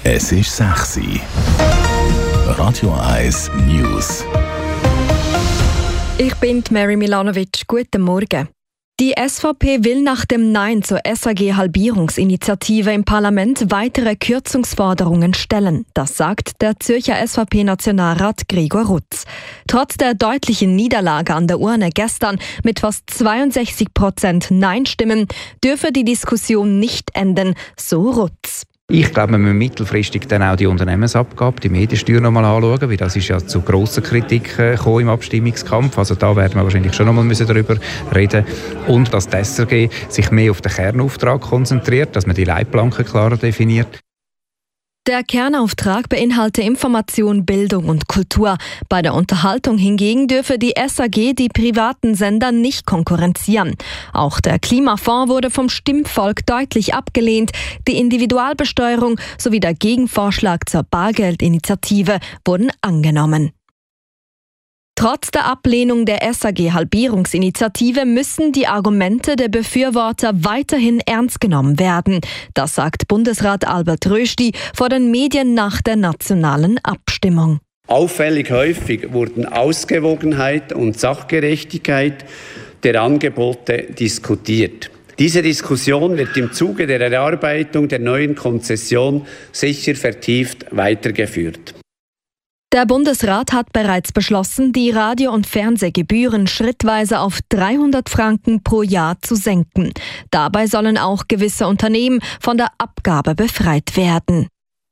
Es ist 6 Uhr. Radio 1 News. Ich bin Mary Milanovic. Guten Morgen. Die SVP will nach dem Nein zur SAG-Halbierungsinitiative im Parlament weitere Kürzungsforderungen stellen. Das sagt der Zürcher SVP-Nationalrat Gregor Rutz. Trotz der deutlichen Niederlage an der Urne gestern mit fast 62% Nein-Stimmen dürfe die Diskussion nicht enden, so Rutz. Ich glaube, wir müssen mittelfristig dann auch die Unternehmensabgabe, die Mediensteuer noch mal anschauen, weil das ist ja zu grosser Kritik gekommen im Abstimmungskampf. Also da werden wir wahrscheinlich schon noch mal darüber reden. Und dass die SRG sich mehr auf den Kernauftrag konzentriert, dass man die Leitplanken klarer definiert. Der Kernauftrag beinhalte Information, Bildung und Kultur. Bei der Unterhaltung hingegen dürfe die SAG die privaten Sender nicht konkurrenzieren. Auch der Klimafonds wurde vom Stimmvolk deutlich abgelehnt. Die Individualbesteuerung sowie der Gegenvorschlag zur Bargeldinitiative wurden angenommen. Trotz der Ablehnung der SAG-Halbierungsinitiative müssen die Argumente der Befürworter weiterhin ernst genommen werden. Das sagt Bundesrat Albert Rösti vor den Medien nach der nationalen Abstimmung. Auffällig häufig wurden Ausgewogenheit und Sachgerechtigkeit der Angebote diskutiert. Diese Diskussion wird im Zuge der Erarbeitung der neuen Konzession sicher vertieft weitergeführt. Der Bundesrat hat bereits beschlossen, die Radio- und Fernsehgebühren schrittweise auf 300 Franken pro Jahr zu senken. Dabei sollen auch gewisse Unternehmen von der Abgabe befreit werden.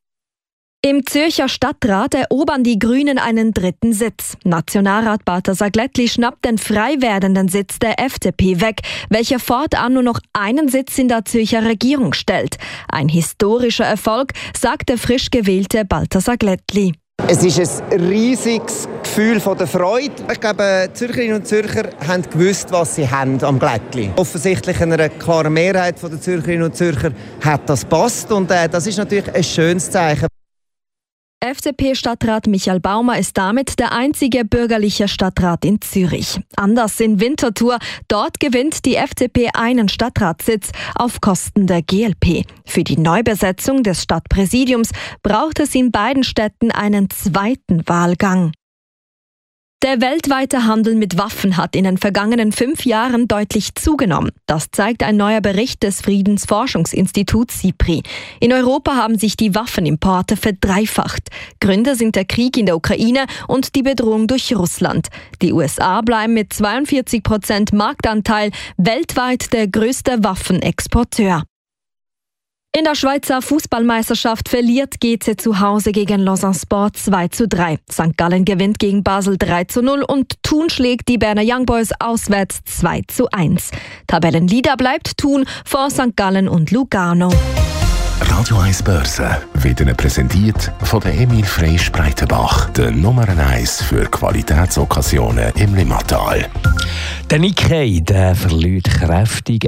Im Zürcher Stadtrat erobern die Grünen einen 3. Sitz. Nationalrat Balthasar Glättli schnappt den frei werdenden Sitz der FDP weg, welcher fortan nur noch einen Sitz in der Zürcher Regierung stellt. Ein historischer Erfolg, sagt der frisch gewählte Balthasar Glättli. Es ist ein riesiges Gefühl von der Freude. Ich glaube, die Zürcherinnen und Zürcher haben gewusst, was sie haben am Glättli. Offensichtlich einer klaren Mehrheit der Zürcherinnen und Zürcher hat das gepasst. Und das ist natürlich ein schönes Zeichen. FDP-Stadtrat Michael Baumer ist damit der einzige bürgerliche Stadtrat in Zürich. Anders in Winterthur, dort gewinnt die FDP einen Stadtratssitz auf Kosten der GLP. Für die Neubesetzung des Stadtpräsidiums braucht es in beiden Städten einen zweiten Wahlgang. Der weltweite Handel mit Waffen hat in den vergangenen 5 Jahren deutlich zugenommen. Das zeigt ein neuer Bericht des Friedensforschungsinstituts SIPRI. In Europa haben sich die Waffenimporte verdreifacht. Gründe sind der Krieg in der Ukraine und die Bedrohung durch Russland. Die USA bleiben mit 42% Marktanteil weltweit der größte Waffenexporteur. In der Schweizer Fußballmeisterschaft verliert GC zu Hause gegen Lausanne Sport 2:3. St. Gallen gewinnt gegen Basel 3:0 und Thun schlägt die Berner Young Boys auswärts 2:1. Tabellenleader bleibt Thun vor St. Gallen und Lugano. Radio 1 Börse wird Ihnen präsentiert von der Emil Frey Spreitenbach, der Nummer 1 für Qualitätsokkasionen im Limmatal. Der Nikkei verliert kräftig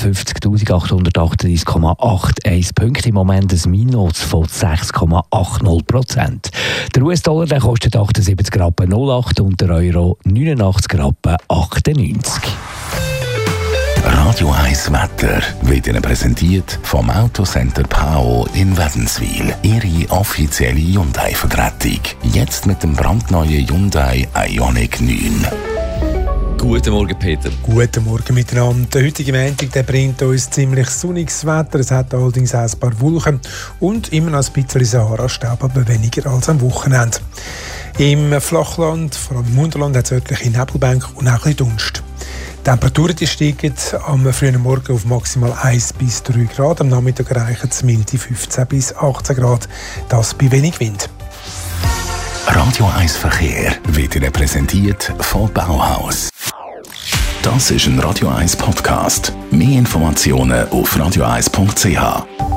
51.838,81 Punkte. Im Moment ein Minus von 6,80%. Der US-Dollar kostet 78 Rappen 08 und der Euro 89 Rappen 98. Radio 1 Wetter wird Ihnen präsentiert vom Autocenter Pao in Wädenswil. Ihre offizielle Hyundai-Vertretung. Jetzt mit dem brandneuen Hyundai Ioniq 9. Guten Morgen, Peter. Guten Morgen miteinander. Der heutige Montag bringt uns ziemlich sonniges Wetter. Es hat allerdings auch ein paar Wolken und immer noch ein bisschen Sahara-Staub, aber weniger als am Wochenende. Im Flachland, vor allem im Unterland, hat es örtliche Nebelbänke und auch ein bisschen Dunst. Die Temperaturen steigen am frühen Morgen auf maximal 1 bis 3 Grad. Am Nachmittag erreichen es milde 15 bis 18 Grad. Das bei wenig Wind. Radio 1 Verkehr wird Ihnen präsentiert von Bauhaus. Das ist ein Radio 1 Podcast. Mehr Informationen auf radio1.ch.